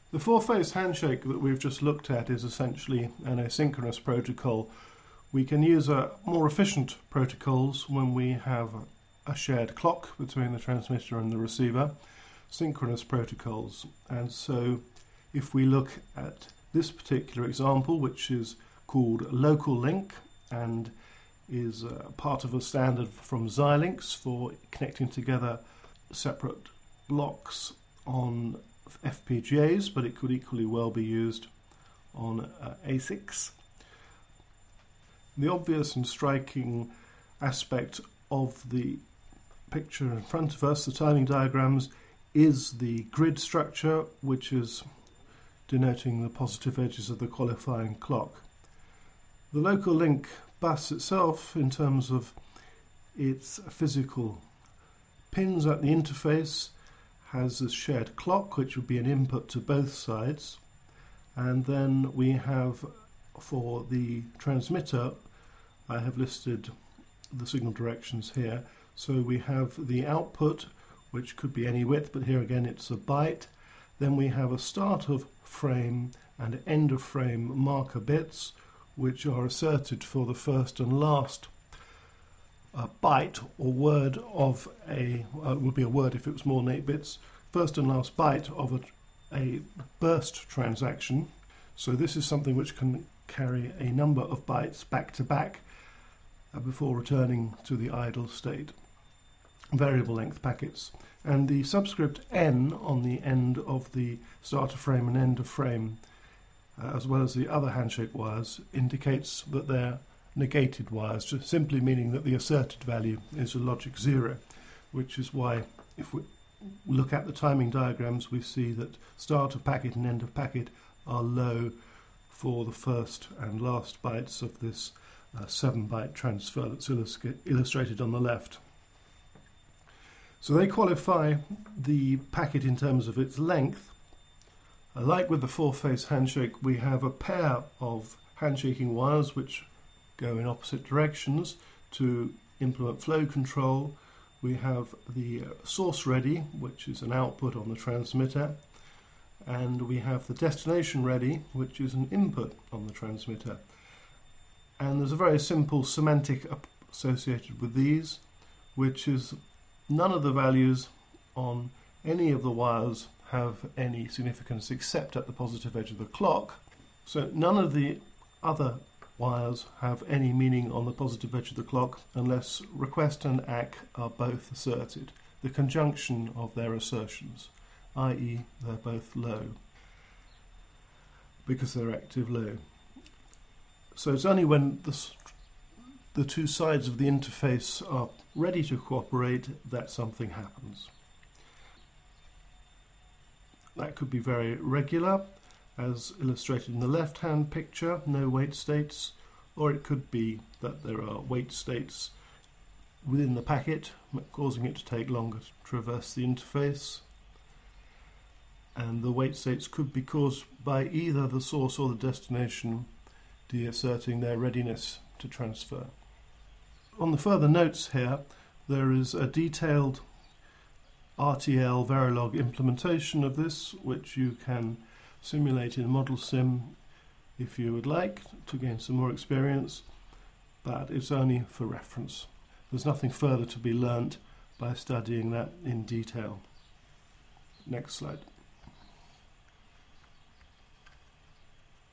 The four-phase handshake that we've just looked at is essentially an asynchronous protocol. We can use more efficient protocols when we have a shared clock between the transmitter and the receiver, synchronous protocols. And so if we look at this particular example, which is called Local Link and is part of a standard from Xilinx for connecting together separate blocks on FPGAs, but it could equally well be used on ASICs. The obvious and striking aspect of the picture in front of us, the timing diagrams, is the grid structure, which is denoting the positive edges of the qualifying clock. The local link bus itself, in terms of its physical pins at the interface, has a shared clock, which would be an input to both sides. And then we have, for the transmitter, I have listed the signal directions here. So we have the output, which could be any width, but here again it's a byte. Then we have a start of frame and end of frame marker bits, which are asserted for the first and last byte or word of a, would be a word if it was more than 8 bits, first and last byte of a burst transaction. So this is something which can carry a number of bytes back to back before returning to the idle state. Variable length packets. And the subscript N on the end of the starter frame and end of frame, as well as the other handshake wires, indicates that they're negated wires, just simply meaning that the asserted value is a logic 0, which is why if we look at the timing diagrams we see that start of packet and end of packet are low for the first and last bytes of this 7-byte transfer that's illustrated on the left. So they qualify the packet in terms of its length. Like with the four-phase handshake, we have a pair of handshaking wires which go in opposite directions to implement flow control. We have the source ready, which is an output on the transmitter, and we have the destination ready, which is an input on the transmitter. And there's a very simple semantic associated with these, which is none of the values on any of the wires have any significance except at the positive edge of the clock. So none of the other wires have any meaning on the positive edge of the clock unless request and ACK are both asserted, the conjunction of their assertions, i.e. they're both low, because they're active low. So it's only when the two sides of the interface are ready to cooperate that something happens. That could be very regular, as illustrated in the left-hand picture, no wait states, or it could be that there are wait states within the packet, causing it to take longer to traverse the interface. And the wait states could be caused by either the source or the destination deasserting their readiness to transfer. On the further notes here, there is a detailed RTL Verilog implementation of this, which you can simulate in Model Sim if you would like to gain some more experience, but it's only for reference. There's nothing further to be learnt by studying that in detail. Next slide.